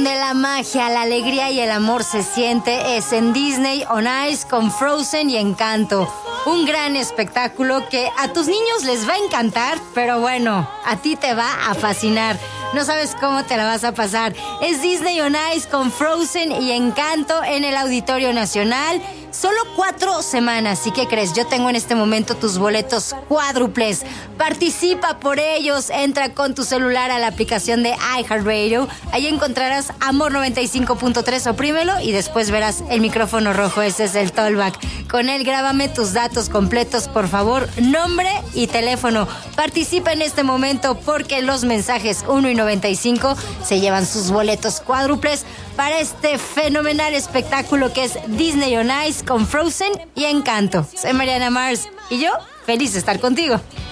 donde la magia, la alegría y el amor se siente es en Disney on Ice con Frozen y Encanto. Un gran espectáculo que a tus niños les va a encantar, pero bueno, a ti te va a fascinar. No sabes cómo te la vas a pasar. Es Disney on Ice con Frozen y Encanto en el Auditorio Nacional. Solo 4 semanas. ¿Y qué crees? Yo tengo en este momento tus boletos cuádruples. Participa por ellos. Entra con tu celular a la aplicación de iHeartRadio. Ahí encontrarás Amor 95.3. Oprímelo y después verás el micrófono rojo. Ese es el Tollback. Con él grábame tus datos completos, por favor. Nombre y teléfono. Participa en este momento porque los mensajes 1 y 95 se llevan sus boletos cuádruples para este fenomenal espectáculo que es Disney on Ice con Frozen y Encanto. Soy Mariana Mars y yo feliz de estar contigo.